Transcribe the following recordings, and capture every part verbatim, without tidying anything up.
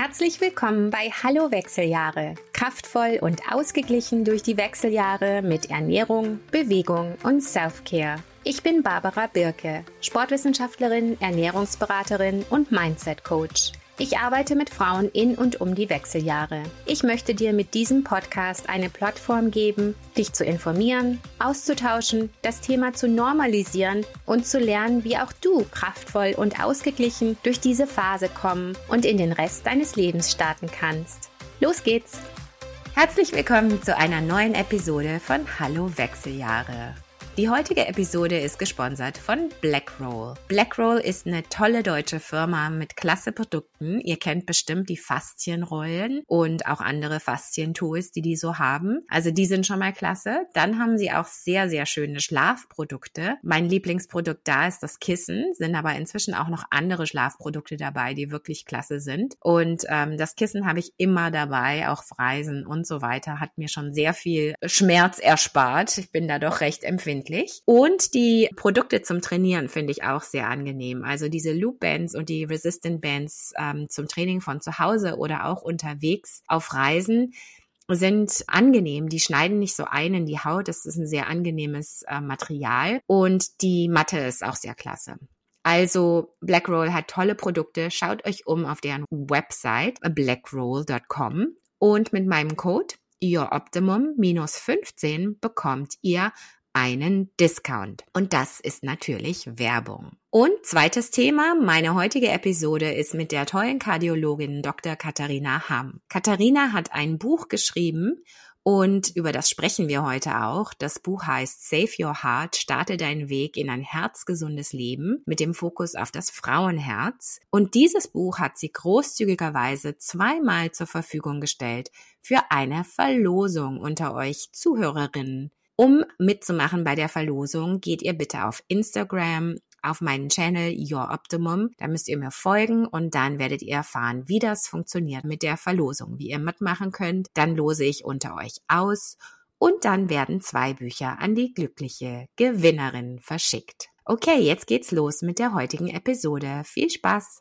Herzlich willkommen bei Hallo Wechseljahre. Kraftvoll und ausgeglichen durch die Wechseljahre mit Ernährung, Bewegung und Self-Care. Ich bin Barbara Birke, Sportwissenschaftlerin, Ernährungsberaterin und Mindset-Coach. Ich arbeite mit Frauen in und um die Wechseljahre. Ich möchte dir mit diesem Podcast eine Plattform geben, dich zu informieren, auszutauschen, das Thema zu normalisieren und zu lernen, wie auch du kraftvoll und ausgeglichen durch diese Phase kommen und in den Rest deines Lebens starten kannst. Los geht's! Herzlich willkommen zu einer neuen Episode von Hallo Wechseljahre. Die heutige Episode ist gesponsert von Blackroll. Blackroll ist eine tolle deutsche Firma mit klasse Produkten. Ihr kennt bestimmt die Faszienrollen und auch andere Faszientools, die die so haben. Also die sind schon mal klasse. Dann haben sie auch sehr, sehr schöne Schlafprodukte. Mein Lieblingsprodukt da ist das Kissen, sind aber inzwischen auch noch andere Schlafprodukte dabei, die wirklich klasse sind. Und ähm, das Kissen habe ich immer dabei, auch auf Reisen und so weiter. Hat mir schon sehr viel Schmerz erspart. Ich bin da doch recht empfindlich. Und die Produkte zum Trainieren finde ich auch sehr angenehm. Also diese Loop Bands und die Resistant Bands ähm, zum Training von zu Hause oder auch unterwegs auf Reisen sind angenehm. Die schneiden nicht so ein in die Haut. Das ist ein sehr angenehmes äh, Material. Und die Matte ist auch sehr klasse. Also Blackroll hat tolle Produkte. Schaut euch um auf deren Website blackroll Punkt com und mit meinem Code your optimum fünfzehn bekommt ihr einen Discount. Und das ist natürlich Werbung. Und zweites Thema, meine heutige Episode ist mit der tollen Kardiologin Doktor Katharina Hamm. Katharina hat ein Buch geschrieben und über das sprechen wir heute auch. Das Buch heißt Save Your Heart, starte deinen Weg in ein herzgesundes Leben mit dem Fokus auf das Frauenherz. Und dieses Buch hat sie großzügigerweise zweimal zur Verfügung gestellt für eine Verlosung unter euch Zuhörerinnen. Um mitzumachen bei der Verlosung, geht ihr bitte auf Instagram, auf meinen Channel Your Optimum. Da müsst ihr mir folgen und dann werdet ihr erfahren, wie das funktioniert mit der Verlosung, wie ihr mitmachen könnt. Dann lose ich unter euch aus und dann werden zwei Bücher an die glückliche Gewinnerin verschickt. Okay, jetzt geht's los mit der heutigen Episode. Viel Spaß!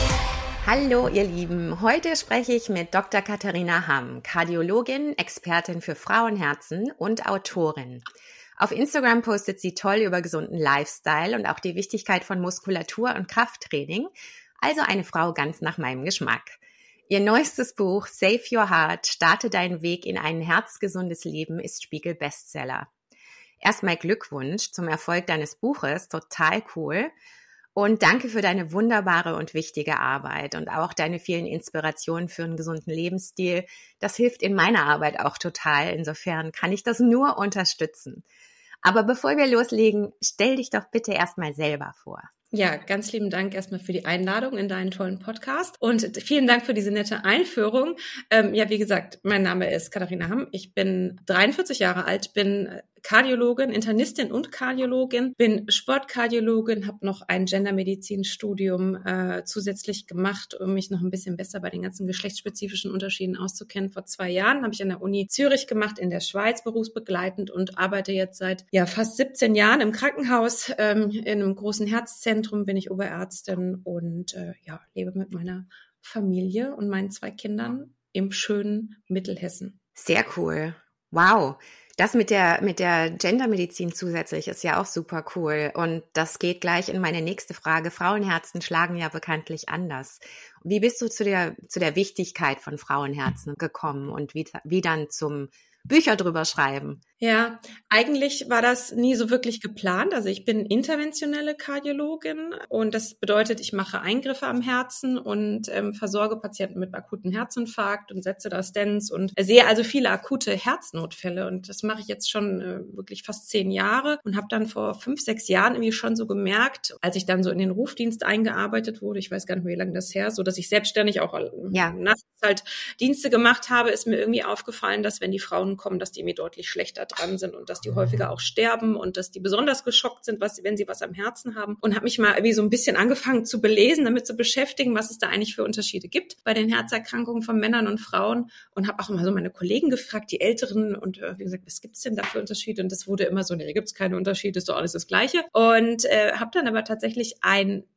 Hallo ihr Lieben, heute spreche ich mit Doktor Katharina Hamm, Kardiologin, Expertin für Frauenherzen und Autorin. Auf Instagram postet sie toll über gesunden Lifestyle und auch die Wichtigkeit von Muskulatur und Krafttraining, also eine Frau ganz nach meinem Geschmack. Ihr neuestes Buch Save Your Heart, starte deinen Weg in ein herzgesundes Leben ist Spiegel-Bestseller. Erstmal Glückwunsch zum Erfolg deines Buches, total cool. Und danke für deine wunderbare und wichtige Arbeit und auch deine vielen Inspirationen für einen gesunden Lebensstil. Das hilft in meiner Arbeit auch total. Insofern kann ich das nur unterstützen. Aber bevor wir loslegen, stell dich doch bitte erstmal selber vor. Ja, ganz lieben Dank erstmal für die Einladung in deinen tollen Podcast und vielen Dank für diese nette Einführung. Ähm, ja, wie gesagt, mein Name ist Katharina Hamm. Ich bin dreiundvierzig Jahre alt, bin Kardiologin, Internistin und Kardiologin, bin Sportkardiologin, habe noch ein Gendermedizin-Studium äh, zusätzlich gemacht, um mich noch ein bisschen besser bei den ganzen geschlechtsspezifischen Unterschieden auszukennen. Vor zwei Jahren habe ich an der Uni Zürich gemacht, in der Schweiz berufsbegleitend und arbeite jetzt seit ja fast siebzehn Jahren im Krankenhaus. Ähm, in einem großen Herzzentrum bin ich Oberärztin und äh, ja lebe mit meiner Familie und meinen zwei Kindern im schönen Mittelhessen. Sehr cool. Wow. Das mit der mit der Gendermedizin zusätzlich ist ja auch super cool und das geht gleich in meine nächste Frage. Frauenherzen schlagen ja bekanntlich anders. Wie bist du zu der zu der Wichtigkeit von Frauenherzen gekommen und wie wie dann zum Bücher drüber schreiben? Ja, eigentlich war das nie so wirklich geplant. Also ich bin interventionelle Kardiologin und das bedeutet, ich mache Eingriffe am Herzen und ähm, versorge Patienten mit akuten Herzinfarkt und setze da Stents und sehe also viele akute Herznotfälle und das mache ich jetzt schon äh, wirklich fast zehn Jahre und habe dann vor fünf, sechs Jahren irgendwie schon so gemerkt, als ich dann so in den Rufdienst eingearbeitet wurde, ich weiß gar nicht mehr, wie lange das her ist, so dass ich selbstständig auch ja. nachts halt Dienste gemacht habe, ist mir irgendwie aufgefallen, dass wenn die Frauen kommen, dass die mir deutlich schlechter dran sind und dass die häufiger auch sterben und dass die besonders geschockt sind, was, wenn sie was am Herzen haben. Und habe mich mal irgendwie so ein bisschen angefangen zu belesen, damit zu beschäftigen, was es da eigentlich für Unterschiede gibt bei den Herzerkrankungen von Männern und Frauen. Und habe auch immer so meine Kollegen gefragt, die Älteren, und äh, wie gesagt, was gibt's denn da für Unterschiede? Und das wurde immer so, nee, gibt's keine Unterschiede, ist doch alles das Gleiche. Und äh, habe dann aber tatsächlich ein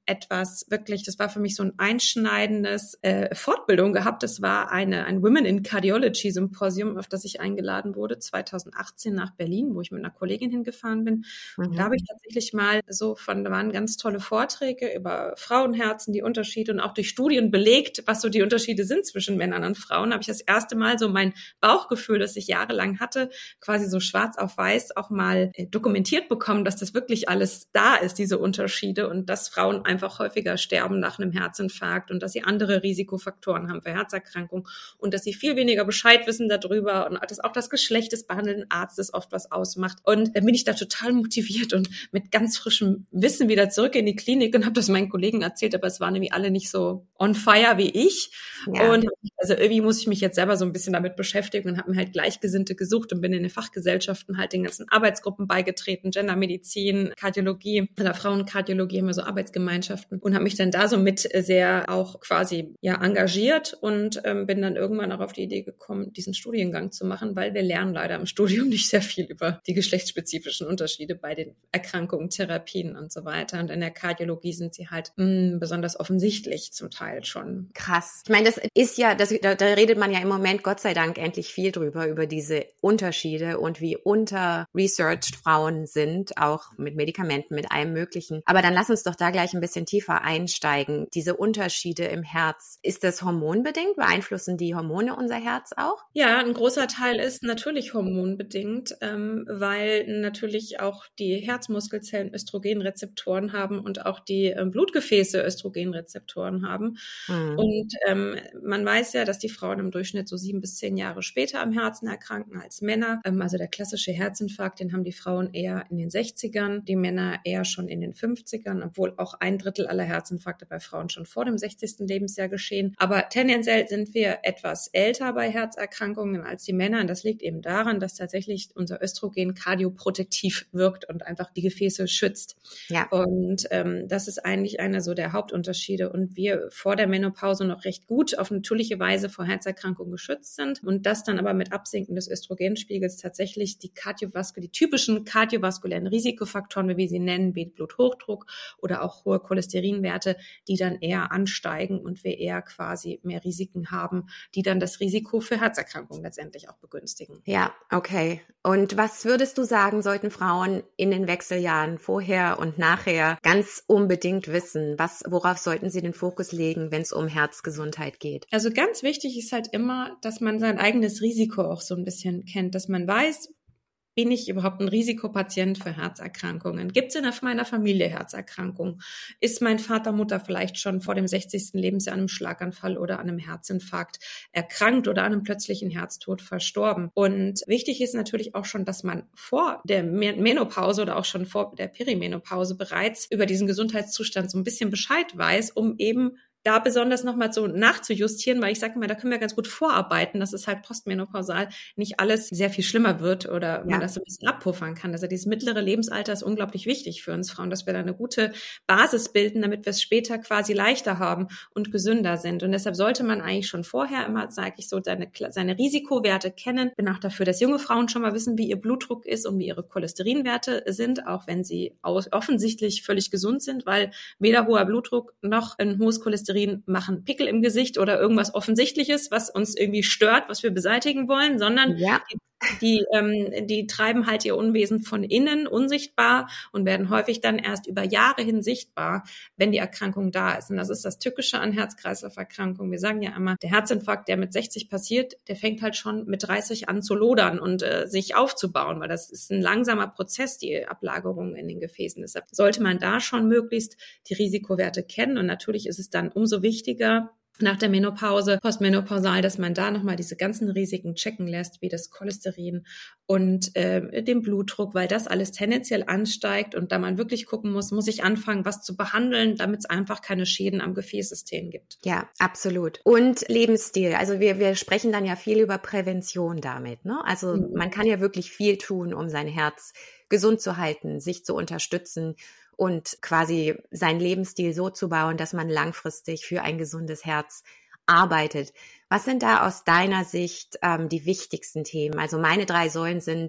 etwas wirklich, das war für mich so ein einschneidendes äh, Fortbildung gehabt. Das war eine ein Women in Cardiology Symposium, auf das ich eingeladen wurde, zweitausendachtzehn nach Berlin, wo ich mit einer Kollegin hingefahren bin. Mhm. Und da habe ich tatsächlich mal so von, da waren ganz tolle Vorträge über Frauenherzen, die Unterschiede und auch durch Studien belegt, was so die Unterschiede sind zwischen Männern und Frauen. Habe ich das erste Mal so mein Bauchgefühl, das ich jahrelang hatte, quasi so schwarz auf weiß auch mal äh, dokumentiert bekommen, dass das wirklich alles da ist, diese Unterschiede, und dass Frauen einfach häufiger sterben nach einem Herzinfarkt und dass sie andere Risikofaktoren haben für Herzerkrankungen und dass sie viel weniger Bescheid wissen darüber und dass auch das Geschlecht des behandelnden Arztes oft was ausmacht. Und dann bin ich da total motiviert und mit ganz frischem Wissen wieder zurück in die Klinik und habe das meinen Kollegen erzählt, aber es waren nämlich alle nicht so on fire wie ich. Ja. Und also irgendwie muss ich mich jetzt selber so ein bisschen damit beschäftigen und habe mir halt Gleichgesinnte gesucht und bin in den Fachgesellschaften halt den ganzen Arbeitsgruppen beigetreten, Gendermedizin, Kardiologie oder Frauenkardiologie, haben wir so Arbeitsgemeinschaften, und habe mich dann da so mit sehr auch quasi ja engagiert und ähm, bin dann irgendwann auch auf die Idee gekommen, diesen Studiengang zu machen, weil wir lernen leider im Studium nicht sehr viel über die geschlechtsspezifischen Unterschiede bei den Erkrankungen, Therapien und so weiter. Und in der Kardiologie sind sie halt mh, besonders offensichtlich zum Teil schon. Krass. Ich meine, das ist ja, das, da, da redet man ja im Moment Gott sei Dank endlich viel drüber, über diese Unterschiede und wie unter-researched Frauen sind, auch mit Medikamenten, mit allem Möglichen. Aber dann lass uns doch da gleich ein bisschen tiefer einsteigen. Diese Unterschiede im Herz, ist das hormonbedingt? Beeinflussen die Hormone unser Herz auch? Ja, ein großer Teil ist natürlich hormonbedingt, ähm, weil natürlich auch die Herzmuskelzellen Östrogenrezeptoren haben und auch die ähm, Blutgefäße Östrogenrezeptoren haben. Mhm. Und ähm, man weiß ja, dass die Frauen im Durchschnitt so sieben bis zehn Jahre später am Herzen erkranken als Männer. Ähm, also der klassische Herzinfarkt, den haben die Frauen eher in den sechzigern, die Männer eher schon in den fünfzigern, obwohl auch ein Drittel aller Herzinfarkte bei Frauen schon vor dem sechzigsten Lebensjahr geschehen. Aber tendenziell sind wir etwas älter bei Herzerkrankungen als die Männer. Und das liegt eben daran, dass tatsächlich unser Östrogen kardioprotektiv wirkt und einfach die Gefäße schützt. Ja. Und ähm, das ist eigentlich einer so der Hauptunterschiede. Und wir vor der Menopause noch recht gut auf natürliche Weise vor Herzerkrankungen geschützt sind. Und das dann aber mit Absinken des Östrogenspiegels tatsächlich die kardiovaskulären, die typischen kardiovaskulären Risikofaktoren, wie wir sie nennen, wie Bluthochdruck oder auch hohe Cholesterinwerte, die dann eher ansteigen und wir eher quasi mehr Risiken haben, die dann das Risiko für Herzerkrankungen letztendlich auch begünstigen. Ja, okay. Und was würdest du sagen, sollten Frauen in den Wechseljahren vorher und nachher ganz unbedingt wissen? Was, worauf sollten sie den Fokus legen, wenn es um Herzgesundheit geht? Also ganz wichtig ist halt immer, dass man sein eigenes Risiko auch so ein bisschen kennt, dass man weiß, bin ich überhaupt ein Risikopatient für Herzerkrankungen? Gibt es in meiner Familie Herzerkrankungen? Ist mein Vater, Mutter vielleicht schon vor dem sechzigsten Lebensjahr an einem Schlaganfall oder an einem Herzinfarkt erkrankt oder an einem plötzlichen Herztod verstorben? Und wichtig ist natürlich auch schon, dass man vor der Menopause oder auch schon vor der Perimenopause bereits über diesen Gesundheitszustand so ein bisschen Bescheid weiß, um eben da besonders nochmal so nachzujustieren, weil ich sage mal, da können wir ganz gut vorarbeiten, dass es halt postmenopausal nicht alles sehr viel schlimmer wird oder ja. man das so ein bisschen abpuffern kann. Also dieses mittlere Lebensalter ist unglaublich wichtig für uns Frauen, dass wir da eine gute Basis bilden, damit wir es später quasi leichter haben und gesünder sind. Und deshalb sollte man eigentlich schon vorher immer, sage ich so, seine, seine Risikowerte kennen. Bin auch dafür, dass junge Frauen schon mal wissen, wie ihr Blutdruck ist und wie ihre Cholesterinwerte sind, auch wenn sie offensichtlich völlig gesund sind, weil weder hoher Blutdruck noch ein hohes Cholesterin machen Pickel im Gesicht oder irgendwas Offensichtliches, was uns irgendwie stört, was wir beseitigen wollen, sondern ja. die, die, ähm, die treiben halt ihr Unwesen von innen unsichtbar und werden häufig dann erst über Jahre hin sichtbar, wenn die Erkrankung da ist. Und das ist das Tückische an Herz-Kreislauf-Erkrankungen. Wir sagen ja immer, der Herzinfarkt, der mit sechzig passiert, der fängt halt schon mit dreißig an zu lodern und äh, sich aufzubauen, weil das ist ein langsamer Prozess, die Ablagerung in den Gefäßen. Deshalb sollte man da schon möglichst die Risikowerte kennen und natürlich ist es dann umso wichtiger, nach der Menopause, postmenopausal, dass man da nochmal diese ganzen Risiken checken lässt, wie das Cholesterin und äh, den Blutdruck, weil das alles tendenziell ansteigt und da man wirklich gucken muss, muss ich anfangen, was zu behandeln, damit es einfach keine Schäden am Gefäßsystem gibt. Ja, absolut. Und Lebensstil. Also wir, wir sprechen dann ja viel über Prävention damit, ne? Also mhm. man kann ja wirklich viel tun, um sein Herz gesund zu halten, sich zu unterstützen und quasi seinen Lebensstil so zu bauen, dass man langfristig für ein gesundes Herz arbeitet. Was sind da aus deiner Sicht ähm, die wichtigsten Themen? Also meine drei Säulen sind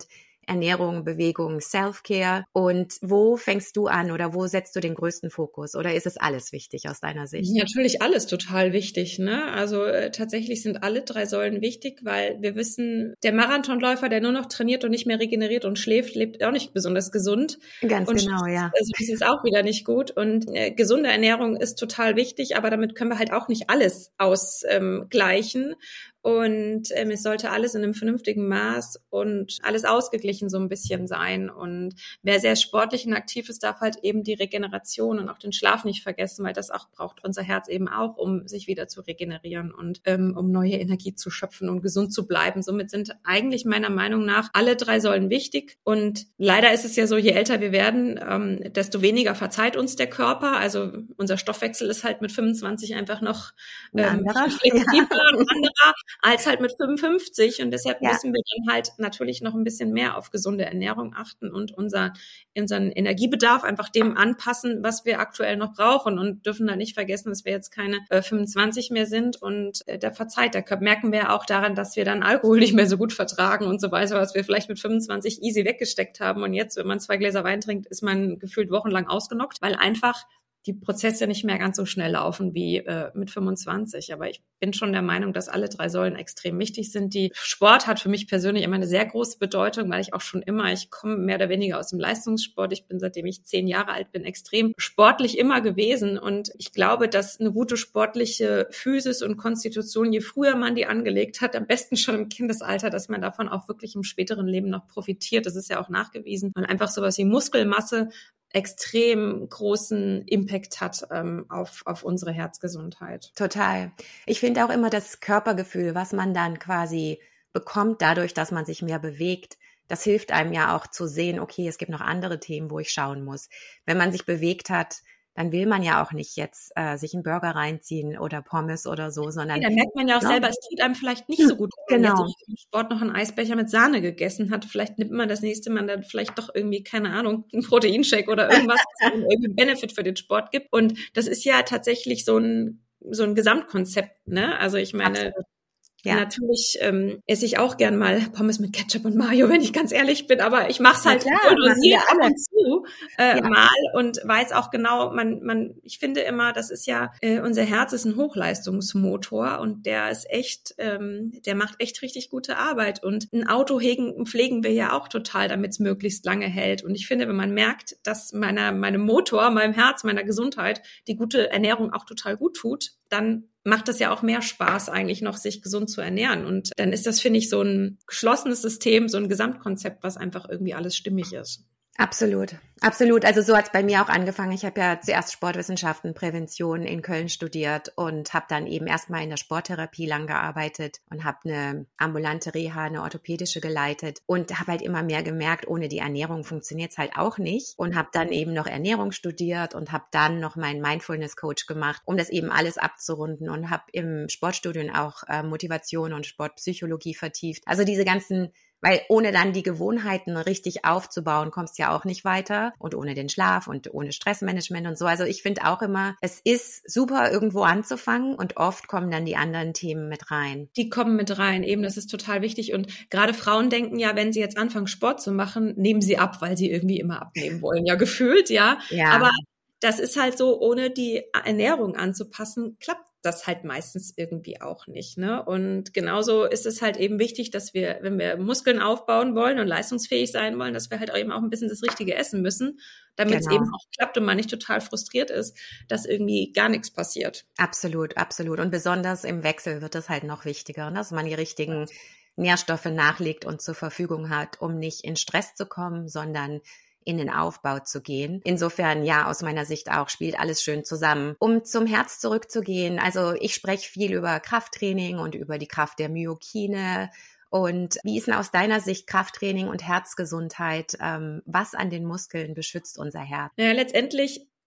Ernährung, Bewegung, Self-Care. Und wo fängst du an oder wo setzt du den größten Fokus? Oder ist es alles wichtig aus deiner Sicht? Natürlich alles total wichtig, ne? Also äh, tatsächlich sind alle drei Säulen wichtig, weil wir wissen, der Marathonläufer, der nur noch trainiert und nicht mehr regeneriert und schläft, lebt auch nicht besonders gesund. Ganz und genau, ja. Also das ist auch wieder nicht gut. Und äh, gesunde Ernährung ist total wichtig, aber damit können wir halt auch nicht alles ausgleichen. Ähm, Und ähm, es sollte alles in einem vernünftigen Maß und alles ausgeglichen so ein bisschen sein. Und wer sehr sportlich und aktiv ist, darf halt eben die Regeneration und auch den Schlaf nicht vergessen, weil das auch braucht unser Herz eben auch, um sich wieder zu regenerieren und ähm, um neue Energie zu schöpfen und gesund zu bleiben. Somit sind eigentlich meiner Meinung nach alle drei Säulen wichtig. Und leider ist es ja so, je älter wir werden, ähm, desto weniger verzeiht uns der Körper. Also unser Stoffwechsel ist halt mit fünfundzwanzig einfach noch ähm, flexibler und anderer als halt mit fünfundfünfzig. Und deshalb ja. müssen wir dann halt natürlich noch ein bisschen mehr auf gesunde Ernährung achten und unser, unseren Energiebedarf einfach dem anpassen, was wir aktuell noch brauchen, und dürfen da nicht vergessen, dass wir jetzt keine äh, fünfundzwanzig mehr sind, und äh, da verzeiht der Körper. Merken wir ja auch daran, dass wir dann Alkohol nicht mehr so gut vertragen und so weiter, was wir vielleicht mit fünfundzwanzig easy weggesteckt haben. Und jetzt, wenn man zwei Gläser Wein trinkt, ist man gefühlt wochenlang ausgenockt, weil einfach die Prozesse nicht mehr ganz so schnell laufen wie äh, mit fünfundzwanzig. Aber ich bin schon der Meinung, dass alle drei Säulen extrem wichtig sind. Die Sport hat für mich persönlich immer eine sehr große Bedeutung, weil ich auch schon immer, ich komme mehr oder weniger aus dem Leistungssport. Ich bin, seitdem ich zehn Jahre alt bin, extrem sportlich immer gewesen. Und ich glaube, dass eine gute sportliche Physis und Konstitution, je früher man die angelegt hat, am besten schon im Kindesalter, dass man davon auch wirklich im späteren Leben noch profitiert. Das ist ja auch nachgewiesen. Und einfach sowas wie Muskelmasse extrem großen Impact hat ähm, auf, auf unsere Herzgesundheit. Total. Ich finde auch immer das Körpergefühl, was man dann quasi bekommt dadurch, dass man sich mehr bewegt, das hilft einem ja auch zu sehen, okay, es gibt noch andere Themen, wo ich schauen muss. Wenn man sich bewegt hat, dann will man ja auch nicht jetzt äh, sich einen Burger reinziehen oder Pommes oder so, sondern... Nee, da merkt man ja auch ja. selber, es tut einem vielleicht nicht so gut. Wenn man genau. jetzt im Sport noch einen Eisbecher mit Sahne gegessen hat, vielleicht nimmt man das nächste Mal dann vielleicht doch irgendwie, keine Ahnung, einen Proteinshake oder irgendwas, was irgendwie einen Benefit für den Sport gibt. Und das ist ja tatsächlich so ein so ein Gesamtkonzept, ne? Also ich meine... Absolut. Ja. Natürlich ähm, esse ich auch gern mal Pommes mit Ketchup und Mayo, wenn ich ganz ehrlich bin, aber ich mache es halt dosiert ab und zu äh, ja. mal und weiß auch genau, man, man, ich finde immer, das ist ja, äh, unser Herz ist ein Hochleistungsmotor und der ist echt, ähm, der macht echt richtig gute Arbeit, und ein Auto hegen, pflegen wir ja auch total, damit es möglichst lange hält. Und ich finde, wenn man merkt, dass meiner, meinem Motor, meinem Herz, meiner Gesundheit die gute Ernährung auch total gut tut, dann macht es ja auch mehr Spaß eigentlich noch, sich gesund zu ernähren. Und dann ist das, finde ich, so ein geschlossenes System, so ein Gesamtkonzept, was einfach irgendwie alles stimmig ist. Absolut, absolut. Also so hat es bei mir auch angefangen. Ich habe ja zuerst Sportwissenschaften, Prävention in Köln studiert und habe dann eben erstmal in der Sporttherapie lang gearbeitet und habe eine ambulante Reha, eine orthopädische geleitet und habe halt immer mehr gemerkt, ohne die Ernährung funktioniert es halt auch nicht, und habe dann eben noch Ernährung studiert und habe dann noch meinen Mindfulness-Coach gemacht, um das eben alles abzurunden, und habe im Sportstudium auch äh, Motivation und Sportpsychologie vertieft. Also diese ganzen Weil ohne dann die Gewohnheiten richtig aufzubauen, kommst du ja auch nicht weiter, und ohne den Schlaf und ohne Stressmanagement und so. Also ich finde auch immer, es ist super, irgendwo anzufangen, und oft kommen dann die anderen Themen mit rein. Die kommen mit rein, eben, das ist total wichtig. Und gerade Frauen denken ja, wenn sie jetzt anfangen, Sport zu machen, nehmen sie ab, weil sie irgendwie immer abnehmen wollen, ja, gefühlt, ja. ja. Aber das ist halt so, ohne die Ernährung anzupassen, klappt das halt meistens irgendwie auch nicht, ne? Und genauso ist es halt eben wichtig, dass wir, wenn wir Muskeln aufbauen wollen und leistungsfähig sein wollen, dass wir halt auch eben auch ein bisschen das Richtige essen müssen, damit es genau. eben auch klappt und man nicht total frustriert ist, dass irgendwie gar nichts passiert. Absolut, absolut. Und besonders im Wechsel wird es halt noch wichtiger, dass man die richtigen Nährstoffe nachlegt und zur Verfügung hat, um nicht in Stress zu kommen, sondern in den Aufbau zu gehen. Insofern, ja, aus meiner Sicht auch, spielt alles schön zusammen. Um zum Herz zurückzugehen, also ich spreche viel über Krafttraining und über die Kraft der Myokine. Und wie ist denn aus deiner Sicht Krafttraining und Herzgesundheit? Ähm, was an den Muskeln beschützt unser Herz? Naja, letztendlich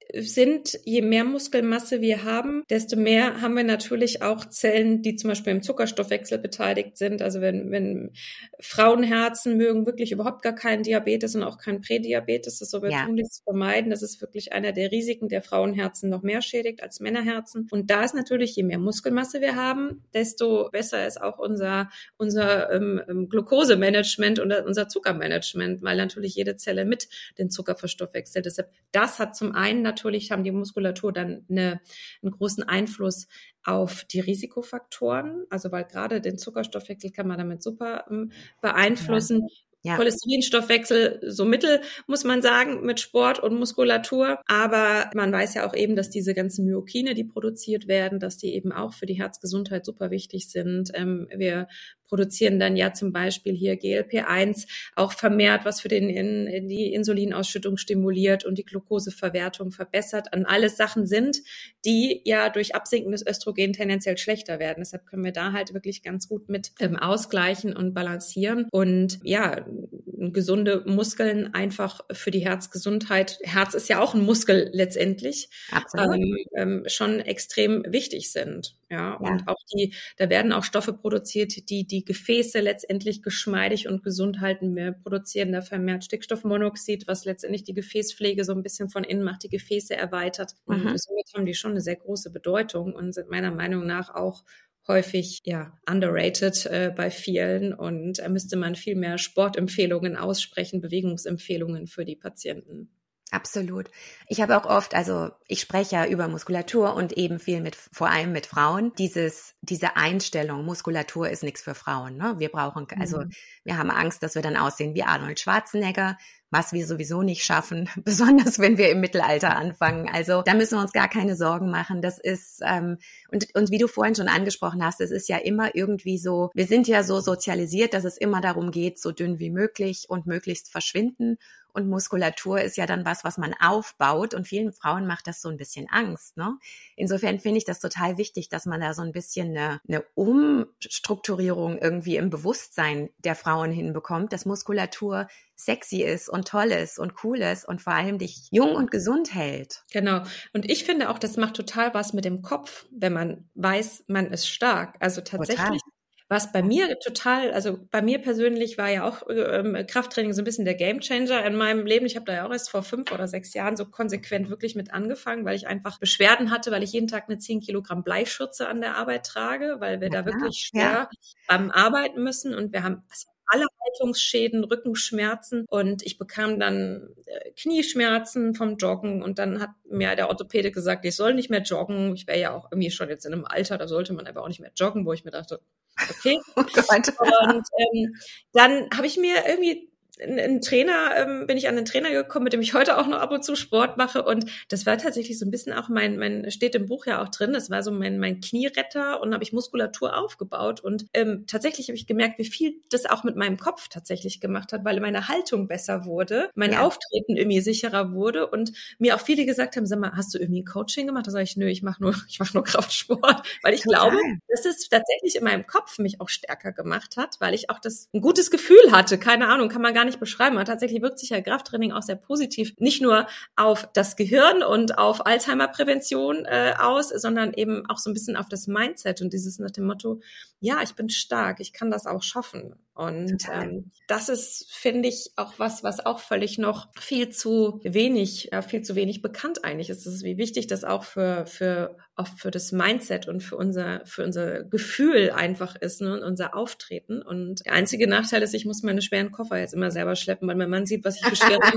sind, je mehr Muskelmasse wir haben, desto mehr haben wir natürlich auch Zellen, die zum Beispiel im Zuckerstoffwechsel beteiligt sind. Also wenn, wenn Frauenherzen mögen wirklich überhaupt gar keinen Diabetes und auch keinen Prädiabetes, das so wir Ja. tun dies vermeiden. Das ist wirklich einer der Risiken, der Frauenherzen noch mehr schädigt als Männerherzen. Und da ist natürlich, je mehr Muskelmasse wir haben, desto besser ist auch unser, unser ähm, Glukosemanagement und unser Zuckermanagement, weil natürlich jede Zelle mit den Zucker verstoffwechselt. Deshalb, das hat zum einen natürlich Natürlich haben die Muskulatur dann eine, einen großen Einfluss auf die Risikofaktoren, also weil gerade den Zuckerstoffwechsel kann man damit super ähm, beeinflussen. Ja. Ja. Cholesterinstoffwechsel, so mittel, muss man sagen, mit Sport und Muskulatur. Aber man weiß ja auch eben, dass diese ganzen Myokine, die produziert werden, dass die eben auch für die Herzgesundheit super wichtig sind. Ähm, wir produzieren dann ja zum Beispiel hier G L P eins auch vermehrt, was für den in, in die Insulinausschüttung stimuliert und die Glukoseverwertung verbessert. An alles Sachen sind, die ja durch absinkendes Östrogen tendenziell schlechter werden. Deshalb können wir da halt wirklich ganz gut mit ähm, ausgleichen und balancieren. Und ja, gesunde Muskeln einfach für die Herzgesundheit, Herz ist ja auch ein Muskel letztendlich, ähm, ähm, schon extrem wichtig sind. Ja, ja, und auch die, da werden auch Stoffe produziert, die die Gefäße letztendlich geschmeidig und gesund halten. Wir produzieren da vermehrt Stickstoffmonoxid, was letztendlich die Gefäßpflege so ein bisschen von innen macht, die Gefäße erweitert. Mhm. Und somit haben die schon eine sehr große Bedeutung und sind meiner Meinung nach auch häufig ja underrated äh, bei vielen. Und da müsste man viel mehr Sportempfehlungen aussprechen, Bewegungsempfehlungen für die Patienten. Absolut. Ich habe auch oft, also ich spreche ja über Muskulatur und eben viel mit, vor allem mit Frauen, dieses, diese Einstellung, Muskulatur ist nichts für Frauen, ne? Wir brauchen, also mhm. wir haben Angst, dass wir dann aussehen wie Arnold Schwarzenegger, was wir sowieso nicht schaffen, besonders wenn wir im Mittelalter anfangen. Also da müssen wir uns gar keine Sorgen machen. Das ist, ähm, und, und wie du vorhin schon angesprochen hast, es ist ja immer irgendwie so, wir sind ja so sozialisiert, dass es immer darum geht, so dünn wie möglich und möglichst verschwinden. Und Muskulatur ist ja dann was, was man aufbaut. Und vielen Frauen macht das so ein bisschen Angst, ne? Insofern finde ich das total wichtig, dass man da so ein bisschen eine, eine Umstrukturierung irgendwie im Bewusstsein der Frauen hinbekommt, dass Muskulatur sexy ist und toll ist und cool ist und vor allem dich jung und gesund hält. Genau. Und ich finde auch, das macht total was mit dem Kopf, wenn man weiß, man ist stark. Also tatsächlich. Total. Was bei mir total, also bei mir persönlich war ja auch ähm, Krafttraining so ein bisschen der Gamechanger in meinem Leben. Ich habe da ja auch erst vor fünf oder sechs Jahren so konsequent wirklich mit angefangen, weil ich einfach Beschwerden hatte, weil ich jeden Tag eine zehn Kilogramm Bleischürze an der Arbeit trage, weil wir ja, da wirklich schwer ja. ähm, arbeiten müssen und wir haben also alle Haltungsschäden, Rückenschmerzen und ich bekam dann äh, Knieschmerzen vom Joggen und dann hat mir der Orthopäde gesagt, ich soll nicht mehr joggen. Ich wäre ja auch irgendwie schon jetzt in einem Alter, da sollte man aber auch nicht mehr joggen, wo ich mir dachte, okay. Oh Gott. Und ähm, dann habe ich mir irgendwie ein Trainer, ähm, bin ich an einen Trainer gekommen, mit dem ich heute auch noch ab und zu Sport mache und das war tatsächlich so ein bisschen auch mein, mein steht im Buch ja auch drin, das war so mein mein Knieretter und habe ich Muskulatur aufgebaut und ähm, tatsächlich habe ich gemerkt, wie viel das auch mit meinem Kopf tatsächlich gemacht hat, weil meine Haltung besser wurde, mein ja. Auftreten irgendwie sicherer wurde und mir auch viele gesagt haben, sag mal, hast du irgendwie ein Coaching gemacht? Da sage ich, nö, ich mache nur ich mache nur Kraftsport, weil ich Total. glaube, dass es tatsächlich in meinem Kopf mich auch stärker gemacht hat, weil ich auch das ein gutes Gefühl hatte, keine Ahnung, kann man gar nicht beschreiben. Aber tatsächlich wirkt sich ja Krafttraining auch sehr positiv, nicht nur auf das Gehirn und auf Alzheimer-Prävention äh, aus, sondern eben auch so ein bisschen auf das Mindset und dieses nach dem Motto, ja, ich bin stark, ich kann das auch schaffen. Und ähm, das ist, finde ich, auch was, was auch völlig noch viel zu wenig, äh, viel zu wenig bekannt eigentlich ist. Es ist, wie wichtig das auch für für auch für das Mindset und für unser für unser Gefühl einfach ist, ne, und unser Auftreten. Und der einzige Nachteil ist, ich muss meine schweren Koffer jetzt immer selber schleppen, weil mein Mann sieht, was ich für schwere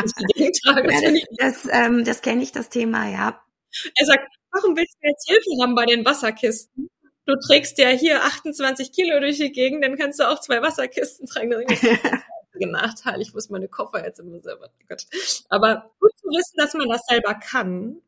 trage. Das, das, das, ähm, das kenne ich, das Thema, ja. Er sagt, warum willst du jetzt Hilfe haben bei den Wasserkisten? Du trägst ja hier achtundzwanzig Kilo durch die Gegend, dann kannst du auch zwei Wasserkisten tragen. Das ist ein Nachteil. Ich muss meine Koffer jetzt immer selber. Gott. Aber gut zu wissen, dass man das selber kann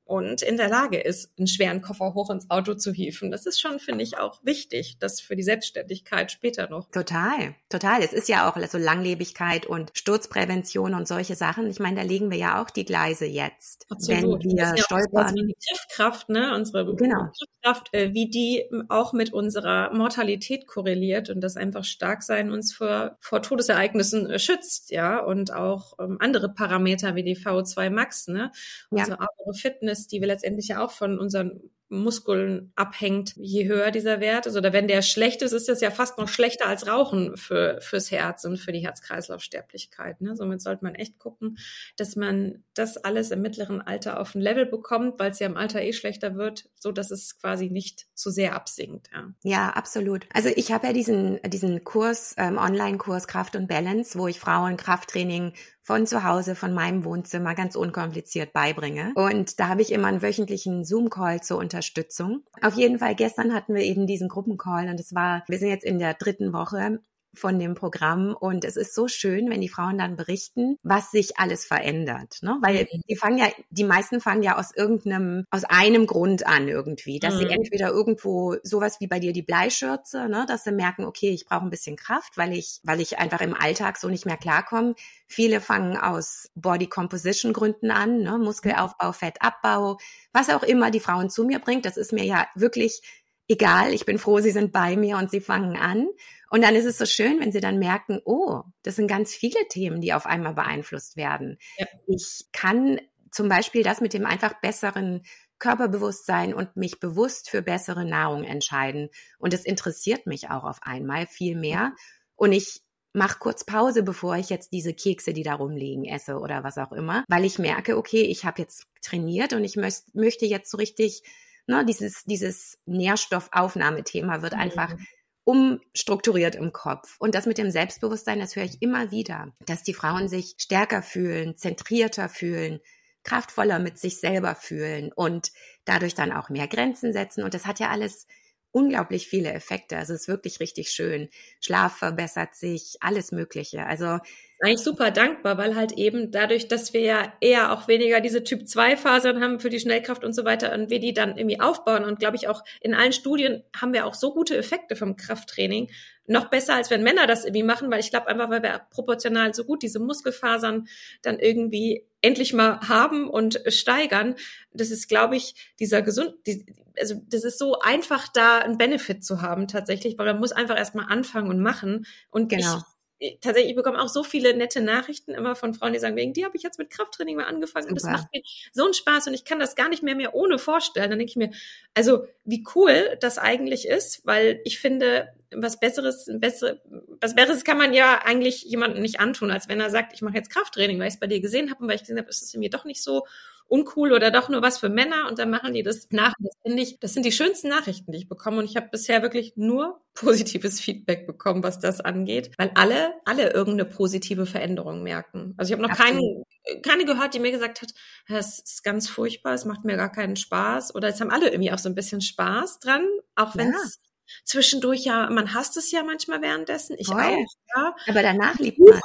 und in der Lage ist, einen schweren Koffer hoch ins Auto zu hieven. Das ist schon, finde ich, auch wichtig, das für die Selbstständigkeit später noch. Total, total. Es ist ja auch so Langlebigkeit und Sturzprävention und solche Sachen. Ich meine, da legen wir ja auch die Gleise jetzt. Absolut. Wenn wir das ist ja stolpern. Unsere Griffkraft, ne? Unsere Genau. Griffkraft, wie die auch mit unserer Mortalität korreliert und das einfach Starksein uns vor, vor Todesereignissen schützt, ja, und auch ähm, andere Parameter wie die V O zwei Max, ne? Unsere Ja. Aura Fitness, die wir letztendlich ja auch von unseren Muskeln abhängt, je höher dieser Wert ist. Oder wenn der schlecht ist, ist das ja fast noch schlechter als Rauchen für fürs Herz und für die Herz-Kreislauf-Sterblichkeit. Ne? Somit sollte man echt gucken, dass man das alles im mittleren Alter auf ein Level bekommt, weil es ja im Alter eh schlechter wird, so dass es quasi nicht zu sehr absinkt. Ja, ja, absolut. Also ich habe ja diesen diesen Kurs, ähm, Online-Kurs Kraft und Balance, wo ich Frauen Krafttraining von zu Hause, von meinem Wohnzimmer ganz unkompliziert beibringe. Und da habe ich immer einen wöchentlichen Zoom-Call zur Unterstützung. Auf jeden Fall, gestern hatten wir eben diesen Gruppencall und es war, wir sind jetzt in der dritten Woche von dem Programm und es ist so schön, wenn die Frauen dann berichten, was sich alles verändert, ne? Weil die fangen ja, die meisten fangen ja aus irgendeinem, aus einem Grund an irgendwie, dass mhm. sie entweder irgendwo sowas wie bei dir die Bleischürze, ne, dass sie merken, okay, ich brauche ein bisschen Kraft, weil ich, weil ich einfach im Alltag so nicht mehr klarkomme. Viele fangen aus Body Composition Gründen an, ne, Muskelaufbau, Fettabbau, was auch immer die Frauen zu mir bringt, das ist mir ja wirklich egal, ich bin froh, sie sind bei mir und sie fangen an. Und dann ist es so schön, wenn sie dann merken, oh, das sind ganz viele Themen, die auf einmal beeinflusst werden. Ja. Ich kann zum Beispiel das mit dem einfach besseren Körperbewusstsein und mich bewusst für bessere Nahrung entscheiden. Und es interessiert mich auch auf einmal viel mehr. Und ich mache kurz Pause, bevor ich jetzt diese Kekse, die da rumliegen, esse oder was auch immer, weil ich merke, okay, ich habe jetzt trainiert und ich möcht, möchte jetzt so richtig, ne, dieses, dieses Nährstoffaufnahmethema wird mhm. einfach umstrukturiert im Kopf. Und das mit dem Selbstbewusstsein, das höre ich immer wieder, dass die Frauen sich stärker fühlen, zentrierter fühlen, kraftvoller mit sich selber fühlen und dadurch dann auch mehr Grenzen setzen. Und das hat ja alles unglaublich viele Effekte. Also es ist wirklich richtig schön. Schlaf verbessert sich, alles Mögliche. Also eigentlich super dankbar, weil halt eben dadurch, dass wir ja eher auch weniger diese Typ zwei Fasern haben für die Schnellkraft und so weiter und wir die dann irgendwie aufbauen und glaube ich auch in allen Studien haben wir auch so gute Effekte vom Krafttraining, noch besser als wenn Männer das irgendwie machen, weil ich glaube einfach, weil wir proportional so gut diese Muskelfasern dann irgendwie endlich mal haben und steigern. Das ist, glaube ich, dieser gesund, die, also das ist so einfach da einen Benefit zu haben tatsächlich, weil man muss einfach erstmal anfangen und machen und genau. ich Tatsächlich, ich bekomme auch so viele nette Nachrichten immer von Frauen, die sagen, wegen dir habe ich jetzt mit Krafttraining mal angefangen Super. Und das macht mir so einen Spaß und ich kann das gar nicht mehr mir ohne vorstellen. Dann denke ich mir, also wie cool das eigentlich ist, weil ich finde, was Besseres, bessere, was Besseres kann man ja eigentlich jemandem nicht antun, als wenn er sagt, ich mache jetzt Krafttraining, weil ich es bei dir gesehen habe und weil ich gesehen habe, ist es mir doch nicht so uncool oder doch nur was für Männer und dann machen die das nach. Das finde ich, das sind die schönsten Nachrichten, die ich bekomme und ich habe bisher wirklich nur positives Feedback bekommen, was das angeht, weil alle, alle irgendeine positive Veränderung merken. Also ich habe noch keinen, keine gehört, die mir gesagt hat, das ist ganz furchtbar, es macht mir gar keinen Spaß oder jetzt haben alle irgendwie auch so ein bisschen Spaß dran, auch wenn es ja. zwischendurch ja, man hasst es ja manchmal währenddessen, ich Voll. auch, ja. Aber danach liebt man.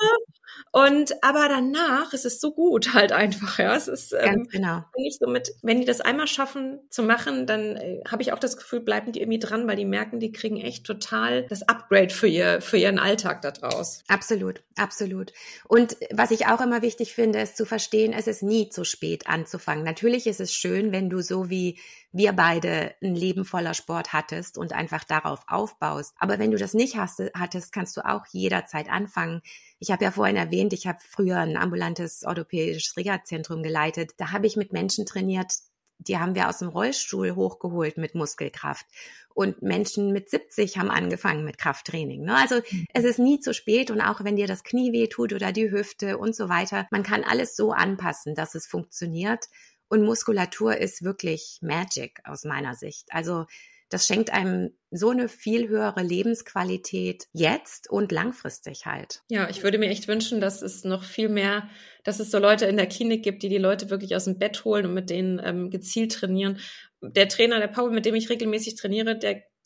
Und aber danach ist es so gut halt einfach, ja. Es ist Ganz ähm, genau. nicht so mit, wenn die das einmal schaffen zu machen, dann äh, habe ich auch das Gefühl, bleiben die irgendwie dran, weil die merken, die kriegen echt total das Upgrade für ihr für ihren Alltag da draus. Absolut, absolut. Und was ich auch immer wichtig finde, ist zu verstehen, es ist nie zu spät anzufangen. Natürlich ist es schön, wenn du so wie wir beide ein Leben voller Sport hattest und einfach darauf aufbaust. Aber wenn du das nicht hast, hattest, kannst du auch jederzeit anfangen. Ich habe ja vorhin erwähnt, ich habe früher ein ambulantes orthopädisches Reha-Zentrum geleitet. Da habe ich mit Menschen trainiert, die haben wir aus dem Rollstuhl hochgeholt mit Muskelkraft. Und Menschen mit siebzig haben angefangen mit Krafttraining. Ne? Also mhm. es ist nie zu spät und auch wenn dir das Knie wehtut oder die Hüfte und so weiter, man kann alles so anpassen, dass es funktioniert. Und Muskulatur ist wirklich Magic aus meiner Sicht. Also das schenkt einem so eine viel höhere Lebensqualität jetzt und langfristig halt. Ja, ich würde mir echt wünschen, dass es noch viel mehr, dass es so Leute in der Klinik gibt, die die Leute wirklich aus dem Bett holen und mit denen ähm, gezielt trainieren. Der Trainer, der Paul, mit dem ich regelmäßig trainiere, der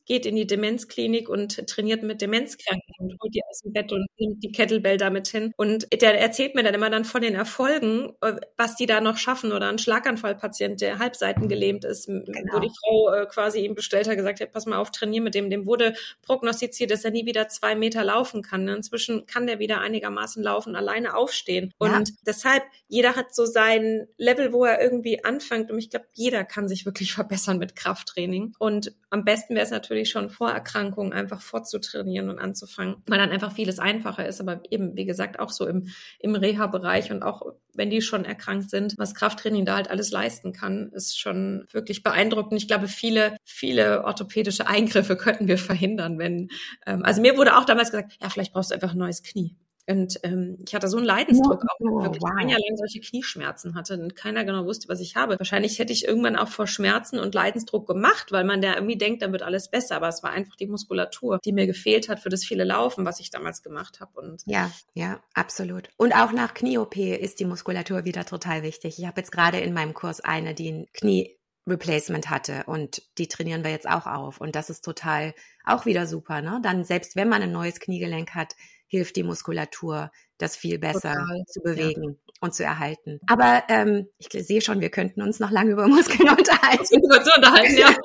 geht in die Demenzklinik und trainiert mit Demenzkranken und holt die aus dem Bett und nimmt die Kettlebell damit hin. Und der erzählt mir dann immer dann von den Erfolgen, was die da noch schaffen. Oder ein Schlaganfallpatient, der halbseitengelähmt ist, genau. wo die Frau äh, quasi ihm bestellt hat, gesagt hat, pass mal auf, trainier mit dem. Dem wurde prognostiziert, dass er nie wieder zwei Meter laufen kann. Inzwischen kann der wieder einigermaßen laufen, alleine aufstehen. Und ja. deshalb, jeder hat so sein Level, wo er irgendwie anfängt. Und ich glaube, jeder kann sich wirklich verbessern mit Krafttraining. Und am besten wäre es natürlich schon vor Erkrankungen einfach vorzutrainieren und anzufangen, weil dann einfach vieles einfacher ist. Aber eben, wie gesagt, auch so im, im Reha-Bereich und auch wenn die schon erkrankt sind, was Krafttraining da halt alles leisten kann, ist schon wirklich beeindruckend. Ich glaube, viele, viele orthopädische Eingriffe könnten wir verhindern, wenn, ähm, also mir wurde auch damals gesagt, ja, vielleicht brauchst du einfach ein neues Knie. Und ähm, ich hatte so einen Leidensdruck, auch oh, wirklich wow. ein Jahr lang solche Knieschmerzen hatte und keiner genau wusste, was ich habe. Wahrscheinlich hätte ich irgendwann auch vor Schmerzen und Leidensdruck gemacht, weil man da irgendwie denkt, dann wird alles besser. Aber es war einfach die Muskulatur, die mir gefehlt hat für das viele Laufen, was ich damals gemacht habe. Und ja, ja, absolut. Und auch nach Knie-O P ist die Muskulatur wieder total wichtig. Ich habe jetzt gerade in meinem Kurs eine, die ein Knie Replacement hatte und die trainieren wir jetzt auch auf und das ist total auch wieder super, ne? Dann selbst wenn man ein neues Kniegelenk hat, hilft die Muskulatur, das viel besser total. Zu bewegen ja. und zu erhalten. Aber ähm, ich sehe schon, wir könnten uns noch lange über Muskeln unterhalten. Über zu unterhalten, ja.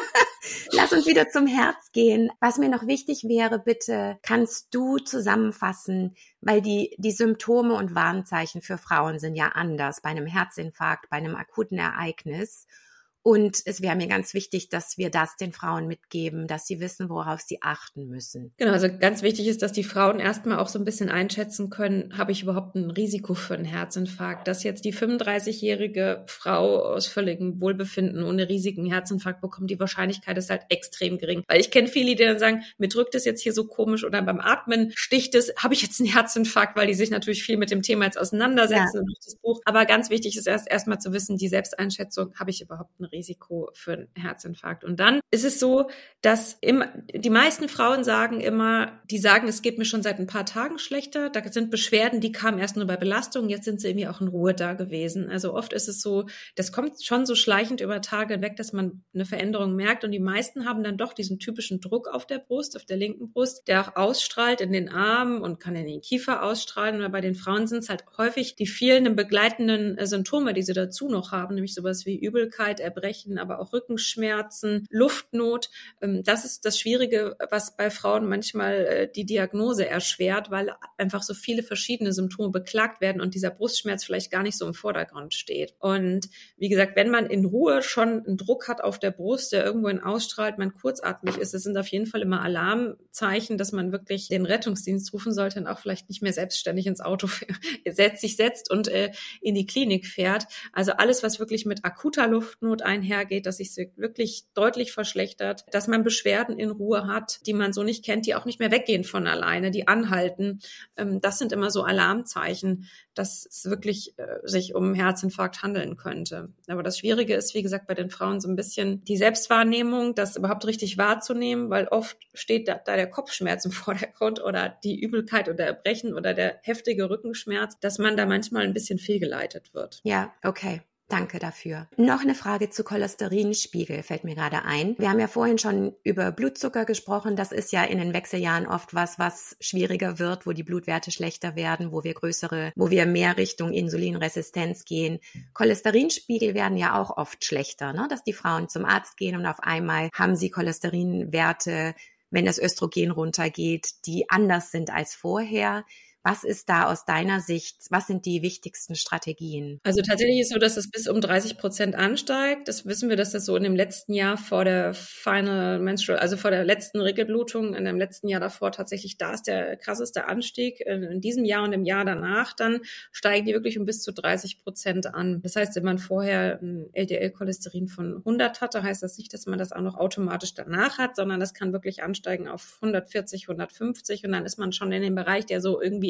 Lass uns wieder zum Herz gehen. Was mir noch wichtig wäre, bitte kannst du zusammenfassen, weil die, die Symptome und Warnzeichen für Frauen sind ja anders bei einem Herzinfarkt, bei einem akuten Ereignis. Und es wäre mir ganz wichtig, dass wir das den Frauen mitgeben, dass sie wissen, worauf sie achten müssen. Genau, also ganz wichtig ist, dass die Frauen erstmal auch so ein bisschen einschätzen können, habe ich überhaupt ein Risiko für einen Herzinfarkt? Dass jetzt die fünfunddreißigjährige Frau aus völligem Wohlbefinden ohne Risiken Herzinfarkt bekommt, die Wahrscheinlichkeit ist halt extrem gering. Weil ich kenne viele, die dann sagen, mir drückt es jetzt hier so komisch oder beim Atmen sticht es, habe ich jetzt einen Herzinfarkt, weil die sich natürlich viel mit dem Thema jetzt auseinandersetzen ja. durch das Buch. Aber ganz wichtig ist erst erstmal zu wissen, die Selbsteinschätzung, habe ich überhaupt ein Risiko für einen Herzinfarkt. Und dann ist es so, dass immer, die meisten Frauen sagen immer, die sagen, es geht mir schon seit ein paar Tagen schlechter. Da sind Beschwerden, die kamen erst nur bei Belastung. Jetzt sind sie irgendwie auch in Ruhe da gewesen. Also oft ist es so, das kommt schon so schleichend über Tage hinweg, dass man eine Veränderung merkt. Und die meisten haben dann doch diesen typischen Druck auf der Brust, auf der linken Brust, der auch ausstrahlt in den Arm und kann in den Kiefer ausstrahlen. Und bei den Frauen sind es halt häufig die vielen begleitenden äh, Symptome, die sie dazu noch haben, nämlich sowas wie Übelkeit, Erbrechen, aber auch Rückenschmerzen, Luftnot. Das ist das Schwierige, was bei Frauen manchmal die Diagnose erschwert, weil einfach so viele verschiedene Symptome beklagt werden und dieser Brustschmerz vielleicht gar nicht so im Vordergrund steht. Und wie gesagt, wenn man in Ruhe schon einen Druck hat auf der Brust, der irgendwohin ausstrahlt, man kurzatmig ist, das sind auf jeden Fall immer Alarmzeichen, dass man wirklich den Rettungsdienst rufen sollte und auch vielleicht nicht mehr selbstständig ins Auto setzt, sich setzt und äh, in die Klinik fährt. Also alles, was wirklich mit akuter Luftnot einhergeht, dass sich wirklich deutlich verschlechtert, dass man Beschwerden in Ruhe hat, die man so nicht kennt, die auch nicht mehr weggehen von alleine, die anhalten. Das sind immer so Alarmzeichen, dass es wirklich sich um Herzinfarkt handeln könnte. Aber das Schwierige ist, wie gesagt, bei den Frauen so ein bisschen die Selbstwahrnehmung, das überhaupt richtig wahrzunehmen, weil oft steht da, da der Kopfschmerz im Vordergrund oder die Übelkeit oder Erbrechen oder der heftige Rückenschmerz, dass man da manchmal ein bisschen fehlgeleitet wird. Ja, okay. Danke dafür. Noch eine Frage zu Cholesterinspiegel fällt mir gerade ein. Wir haben ja vorhin schon über Blutzucker gesprochen. Das ist ja in den Wechseljahren oft was, was schwieriger wird, wo die Blutwerte schlechter werden, wo wir größere, wo wir mehr Richtung Insulinresistenz gehen. Cholesterinspiegel werden ja auch oft schlechter, ne? Dass die Frauen zum Arzt gehen und auf einmal haben sie Cholesterinwerte, wenn das Östrogen runtergeht, die anders sind als vorher. Was ist da aus deiner Sicht, was sind die wichtigsten Strategien? Also tatsächlich ist es so, dass es bis um dreißig Prozent ansteigt. Das wissen wir, dass das so in dem letzten Jahr vor der Final Menstrual, also vor der letzten Regelblutung, in dem letzten Jahr davor tatsächlich, da ist der krasseste Anstieg. In diesem Jahr und im Jahr danach dann steigen die wirklich um bis zu dreißig Prozent an. Das heißt, wenn man vorher ein L D L-Cholesterin von hundert hatte, heißt das nicht, dass man das auch noch automatisch danach hat, sondern das kann wirklich ansteigen auf hundertvierzig, hundertfünfzig und dann ist man schon in dem Bereich, der so irgendwie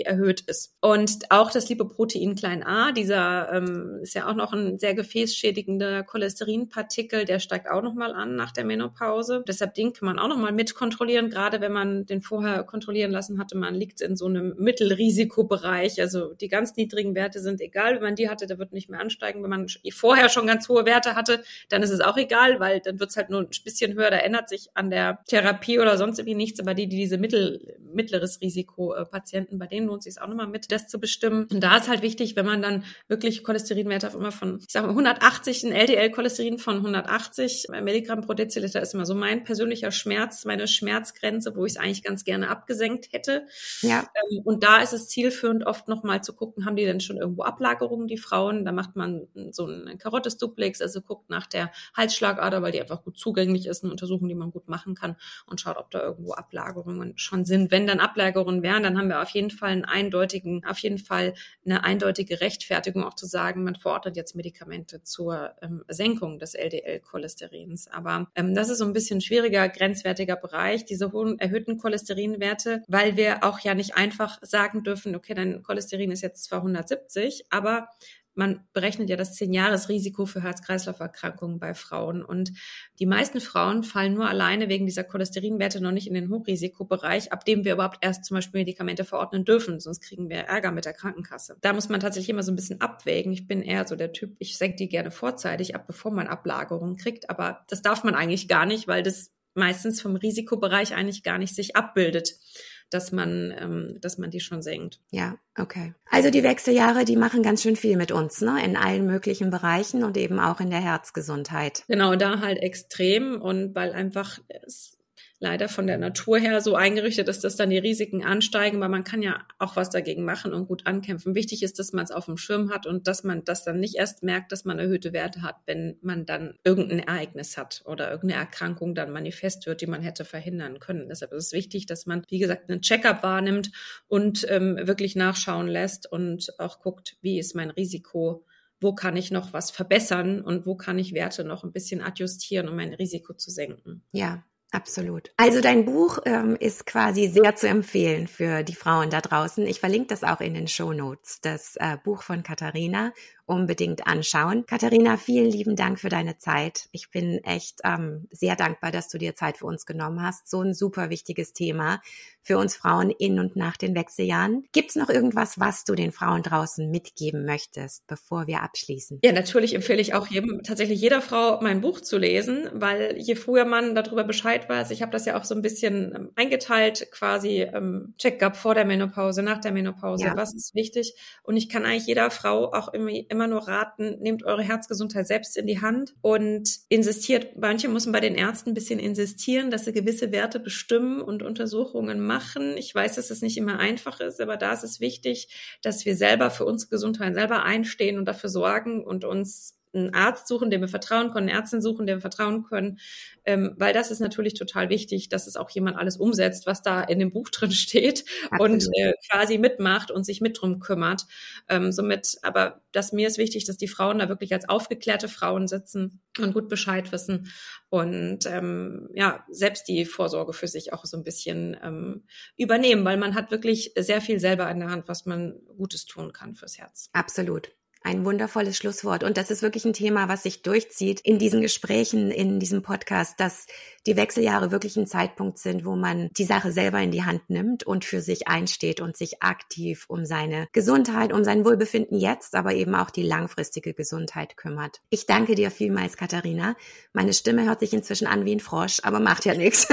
erhöht ist. Und auch das Lipoprotein klein a, dieser ähm, ist ja auch noch ein sehr gefäßschädigender Cholesterinpartikel, der steigt auch nochmal an nach der Menopause. Deshalb den kann man auch nochmal mitkontrollieren, gerade wenn man den vorher kontrollieren lassen hatte. Man liegt in so einem Mittelrisikobereich. Also die ganz niedrigen Werte sind egal. Wenn man die hatte, der wird nicht mehr ansteigen. Wenn man vorher schon ganz hohe Werte hatte, dann ist es auch egal, weil dann wird es halt nur ein bisschen höher. Da ändert sich an der Therapie oder sonst irgendwie nichts. Aber die, die diese mittel, mittleres Risiko-Patienten, bei denen lohnt es sich auch nochmal mit, das zu bestimmen. Und da ist halt wichtig, wenn man dann wirklich Cholesterinwerte auf immer von, ich sage mal, hundertachtzig, ein L D L-Cholesterin von hundertachtzig Milligramm pro Deziliter ist immer so mein persönlicher Schmerz, meine Schmerzgrenze, wo ich es eigentlich ganz gerne abgesenkt hätte. Ja. Und da ist es zielführend, oft nochmal zu gucken, haben die denn schon irgendwo Ablagerungen, die Frauen? Da macht man so einen Karotis-Duplex, also guckt nach der Halsschlagader, weil die einfach gut zugänglich ist, eine Untersuchung, die man gut machen kann und schaut, ob da irgendwo Ablagerungen schon sind. Wenn dann Ablagerungen wären, dann haben wir auf jeden Fall einen eindeutigen, auf jeden Fall eine eindeutige Rechtfertigung, auch zu sagen, man verordnet jetzt Medikamente zur ähm, Senkung des L D L-Cholesterins. Aber ähm, das ist so ein bisschen schwieriger, grenzwertiger Bereich, diese hohen erhöhten Cholesterinwerte, weil wir auch ja nicht einfach sagen dürfen, okay, dein Cholesterin ist jetzt zwar hundertsiebzig, aber man berechnet ja das zehn-Jahres-Risiko für Herz-Kreislauf-Erkrankungen bei Frauen. Und die meisten Frauen fallen nur alleine wegen dieser Cholesterinwerte noch nicht in den Hochrisikobereich, ab dem wir überhaupt erst zum Beispiel Medikamente verordnen dürfen. Sonst kriegen wir Ärger mit der Krankenkasse. Da muss man tatsächlich immer so ein bisschen abwägen. Ich bin eher so der Typ, ich senke die gerne vorzeitig ab, bevor man Ablagerungen kriegt. Aber das darf man eigentlich gar nicht, weil das meistens vom Risikobereich eigentlich gar nicht sich abbildet, dass man, ähm, dass man die schon senkt. Ja, okay. Also die Wechseljahre, die machen ganz schön viel mit uns, ne? In allen möglichen Bereichen und eben auch in der Herzgesundheit. Genau, da halt extrem und weil einfach es leider von der Natur her so eingerichtet ist, dass dann die Risiken ansteigen, weil man kann ja auch was dagegen machen und gut ankämpfen. Wichtig ist, dass man es auf dem Schirm hat und dass man das dann nicht erst merkt, dass man erhöhte Werte hat, wenn man dann irgendein Ereignis hat oder irgendeine Erkrankung dann manifest wird, die man hätte verhindern können. Deshalb ist es wichtig, dass man, wie gesagt, einen Check-up wahrnimmt und ähm, wirklich nachschauen lässt und auch guckt, wie ist mein Risiko, wo kann ich noch was verbessern und wo kann ich Werte noch ein bisschen adjustieren, um mein Risiko zu senken. Ja. Absolut. Also dein Buch ähm, ist quasi sehr zu empfehlen für die Frauen da draußen. Ich verlinke das auch in den Shownotes, das äh, Buch von Katharina. Unbedingt anschauen. Katharina, vielen lieben Dank für deine Zeit. Ich bin echt ähm, sehr dankbar, dass du dir Zeit für uns genommen hast. So ein super wichtiges Thema für uns Frauen in und nach den Wechseljahren. Gibt's noch irgendwas, was du den Frauen draußen mitgeben möchtest, bevor wir abschließen? Ja, natürlich empfehle ich auch jedem, tatsächlich jeder Frau mein Buch zu lesen, weil je früher man darüber Bescheid weiß, ich habe das ja auch so ein bisschen ähm, eingeteilt, quasi ähm, Check-up vor der Menopause, nach der Menopause, ja. Was ist wichtig? Und ich kann eigentlich jeder Frau auch immer immer nur raten, nehmt eure Herzgesundheit selbst in die Hand und insistiert. Manche müssen bei den Ärzten ein bisschen insistieren, dass sie gewisse Werte bestimmen und Untersuchungen machen. Ich weiß, dass es nicht immer einfach ist, aber da ist es wichtig, dass wir selber für unsere Gesundheit selber einstehen und dafür sorgen und uns einen Arzt suchen, dem wir vertrauen können, eine Ärztin suchen, dem wir vertrauen können, ähm, weil das ist natürlich total wichtig, dass es auch jemand alles umsetzt, was da in dem Buch drin steht. Absolut. Und äh, quasi mitmacht und sich mit drum kümmert. Ähm, somit, aber das mir ist wichtig, dass die Frauen da wirklich als aufgeklärte Frauen sitzen und gut Bescheid wissen und ähm, ja selbst die Vorsorge für sich auch so ein bisschen ähm, übernehmen, weil man hat wirklich sehr viel selber in der Hand, was man Gutes tun kann fürs Herz. Absolut. Ein wundervolles Schlusswort. Und das ist wirklich ein Thema, was sich durchzieht in diesen Gesprächen, in diesem Podcast, dass die Wechseljahre wirklich ein Zeitpunkt sind, wo man die Sache selber in die Hand nimmt und für sich einsteht und sich aktiv um seine Gesundheit, um sein Wohlbefinden jetzt, aber eben auch die langfristige Gesundheit kümmert. Ich danke dir vielmals, Katharina. Meine Stimme hört sich inzwischen an wie ein Frosch, aber macht ja nichts.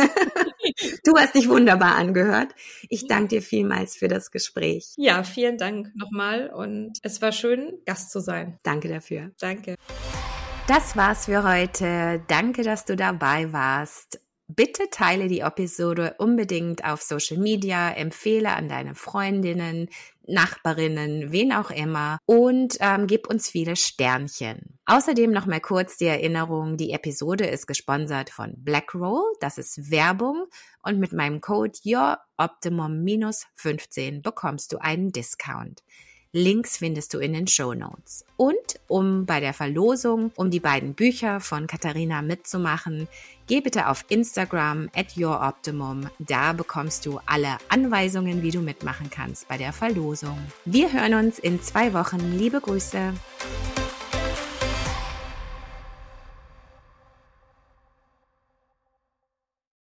Du hast dich wunderbar angehört. Ich danke dir vielmals für das Gespräch. Ja, vielen Dank nochmal und es war schön, Gast zu sein. Danke dafür. Danke. Das war's für heute. Danke, dass du dabei warst. Bitte teile die Episode unbedingt auf Social Media, empfehle an deine Freundinnen, Nachbarinnen, wen auch immer und ähm, gib uns viele Sternchen. Außerdem noch mal kurz die Erinnerung, die Episode ist gesponsert von Blackroll, das ist Werbung und mit meinem Code your optimum fünfzehn bekommst du einen Discount. Links findest du in den Shownotes. Und um bei der Verlosung, um die beiden Bücher von Katharina mitzumachen, geh bitte auf Instagram at youroptimum. Da bekommst du alle Anweisungen, wie du mitmachen kannst bei der Verlosung. Wir hören uns in zwei Wochen. Liebe Grüße.